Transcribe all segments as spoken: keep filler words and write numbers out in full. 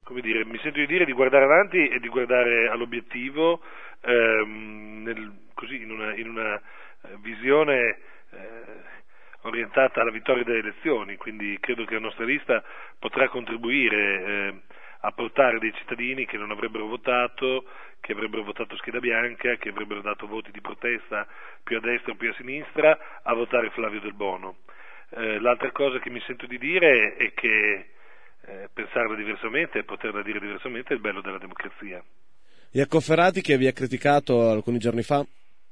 come dire, mi sento di dire di guardare avanti e di guardare all'obiettivo, ehm, nel, così in una, in una eh, visione eh, orientata alla vittoria delle elezioni, quindi credo che la nostra lista potrà contribuire eh, a portare dei cittadini che non avrebbero votato, che avrebbero votato scheda bianca, che avrebbero dato voti di protesta più a destra o più a sinistra, a votare Flavio Del Bono. Eh, l'altra cosa che mi sento di dire è che eh, pensarla diversamente e poterla dire diversamente è il bello della democrazia. E a Cofferati, che vi ha criticato alcuni giorni fa?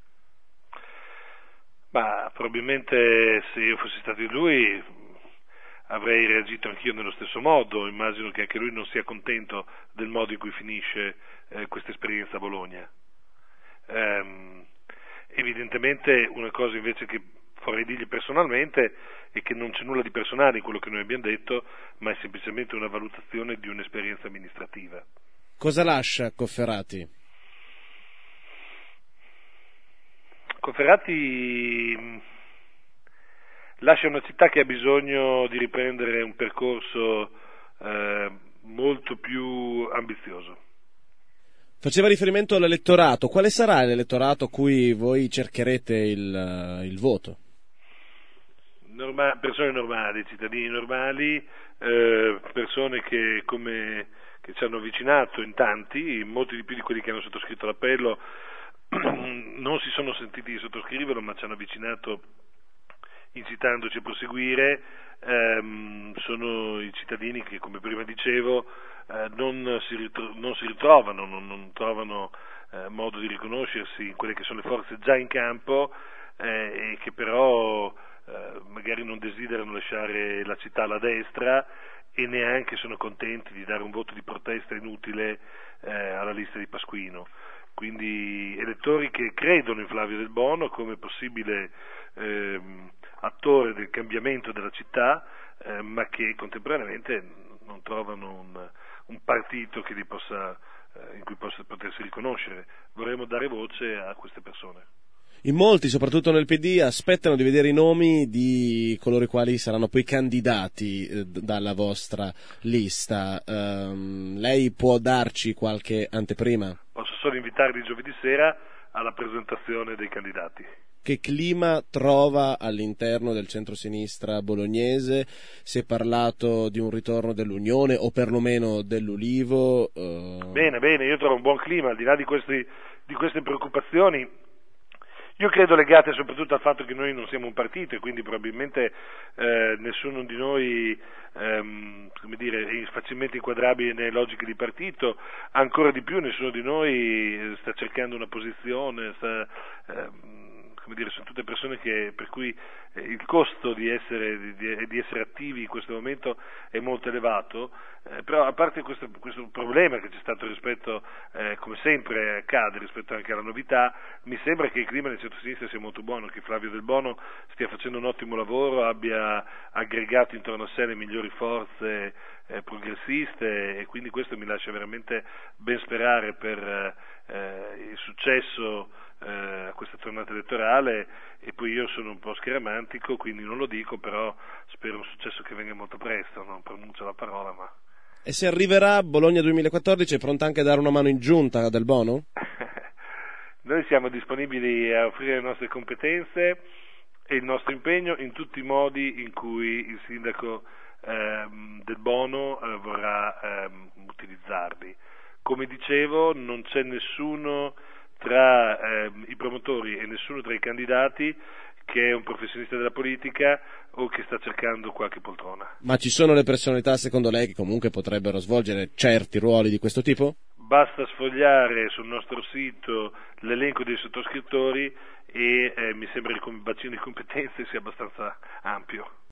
Ma probabilmente se io fossi stato di lui avrei reagito anch'io nello stesso modo. Immagino che anche lui non sia contento del modo in cui finisce eh, questa esperienza a Bologna. Ehm, evidentemente una cosa invece che vorrei dirgli personalmente è che non c'è nulla di personale in quello che noi abbiamo detto, ma è semplicemente una valutazione di un'esperienza amministrativa. Cosa lascia Cofferati? Cofferati lascia una città che ha bisogno di riprendere un percorso eh, molto più ambizioso. Faceva riferimento all'elettorato. Quale sarà l'elettorato a cui voi cercherete il, il voto? Norma- persone normali, cittadini normali, eh, persone che, come, che ci hanno avvicinato in tanti, molti di più di quelli che hanno sottoscritto l'appello non si sono sentiti di sottoscriverlo, ma ci hanno avvicinato incitandoci a proseguire. Ehm, sono i cittadini che, come prima dicevo, eh, non, si ritro- non si ritrovano, non, non trovano eh, modo di riconoscersi in quelle che sono le forze già in campo eh, e che però eh, magari non desiderano lasciare la città alla destra e neanche sono contenti di dare un voto di protesta inutile eh, alla lista di Pasquino. Quindi elettori che credono in Flavio Del Bono come possibile ehm, attore del cambiamento della città, eh, ma che contemporaneamente non trovano un, un partito che li possa, eh, in cui possa potersi riconoscere. Vorremmo dare voce a queste persone. In molti, soprattutto nel P D, aspettano di vedere i nomi di coloro i quali saranno poi candidati eh, dalla vostra lista. Um, lei può darci qualche anteprima? Posso solo invitarvi giovedì sera alla presentazione dei candidati. Che clima trova all'interno del centrosinistra bolognese? Si è parlato di un ritorno dell'Unione o perlomeno dell'Ulivo? Uh... Bene, bene, io trovo un buon clima, al di là di, questi, di queste preoccupazioni. Io credo legate soprattutto al fatto che noi non siamo un partito e quindi probabilmente eh, nessuno di noi ehm, come dire, è facilmente inquadrabile nelle logiche di partito, ancora di più nessuno di noi sta cercando una posizione, sta, ehm, come dire, sono tutte persone che, per cui eh, il costo di essere, di, di essere attivi in questo momento è molto elevato, eh, però a parte questo, questo problema che c'è stato rispetto, eh, come sempre accade, rispetto anche alla novità, mi sembra che il clima nel centro-sinistra sia molto buono, che Flavio Del Bono stia facendo un ottimo lavoro, abbia aggregato intorno a sé le migliori forze eh, progressiste e quindi questo mi lascia veramente ben sperare per eh, il successo a questa tornata elettorale e poi io sono un po' scaramantico, quindi non lo dico, però spero un successo che venga molto presto, non pronuncio la parola, ma... E se arriverà Bologna duemilaquattordici è pronta anche a dare una mano in giunta a Del Bono? Noi siamo disponibili a offrire le nostre competenze e il nostro impegno in tutti i modi in cui il sindaco ehm, Del Bono eh, vorrà ehm, utilizzarli. Come dicevo, non c'è nessuno tra eh, i promotori e nessuno tra i candidati che è un professionista della politica o che sta cercando qualche poltrona. Ma ci sono le personalità, secondo lei, che comunque potrebbero svolgere certi ruoli di questo tipo? Basta sfogliare sul nostro sito l'elenco dei sottoscrittori e eh, mi sembra che il bacino di competenze sia abbastanza ampio.